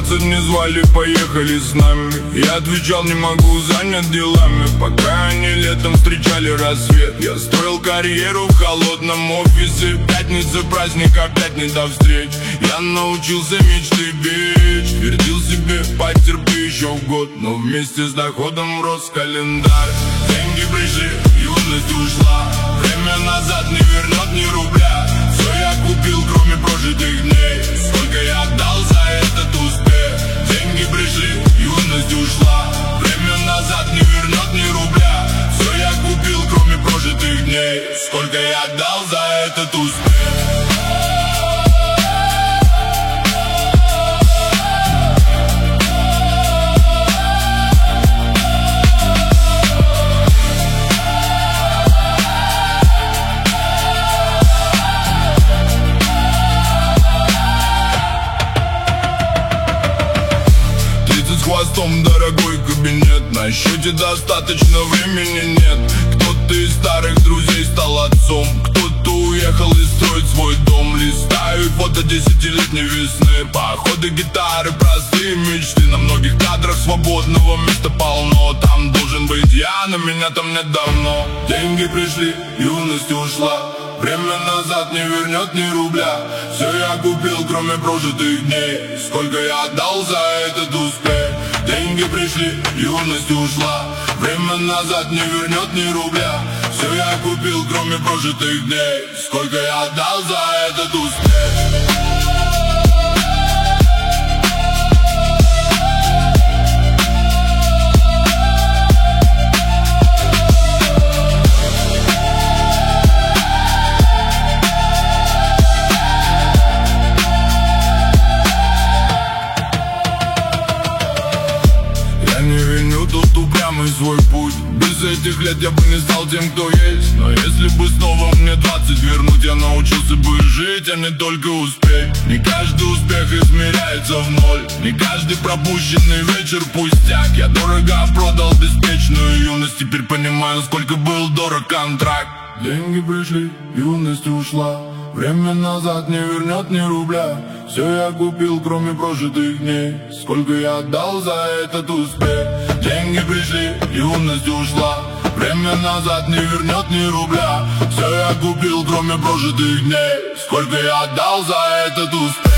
концерт не звали, поехали с нами. Я отвечал, не могу, занят делами. Пока они летом встречали рассвет, я строил карьеру в холодном офисе. Пятница, праздник, опять не до встреч. Я научился мечты беречь. Твердил себе, потерпи еще год, но вместе с доходом рос календарь. Деньги пришли, юность ушла. Время назад не вернет ни рубля. Все я купил, кроме прожитых дней. Сколько я отдал за этот успех. Деньги пришли, юность ушла. Время назад не вернет ни рубля. Все я купил, кроме прожитых дней. Сколько я отдал за этот успех. Хвостом дорогой кабинет, на счете достаточно времени нет. Кто-то из старых друзей стал отцом, кто-то уехал и строит свой дом. Листаю фото десятилетней весны, походы, гитары, простые мечты. На многих кадрах свободного места полно. Там должен быть я, но меня там нет давно. Деньги пришли, юность ушла. Время назад не вернет ни рубля. Все я купил, кроме прожитых дней. Сколько я отдал за этот успех. Деньги пришли, юность ушла. Время назад не вернет ни рубля. Все я купил, кроме прожитых дней. Сколько я отдал за этот успех. Тут упрямый свой путь. Без этих лет я бы не стал тем, кто есть. Но если бы снова мне 20 вернуть, я научился бы жить, а не только успеть. Не каждый успех измеряется в ноль. Не каждый пропущенный вечер пустяк. Я дорого продал беспечную юность. Теперь понимаю, сколько был дорог контракт. Деньги пришли, юность ушла. Время назад не вернет ни рубля. Все я купил, кроме прожитых дней. Сколько я отдал за этот успех. Деньги пришли, юность ушла. Время назад не вернет ни рубля. Все я купил, кроме прожитых дней. Сколько я отдал за этот успех.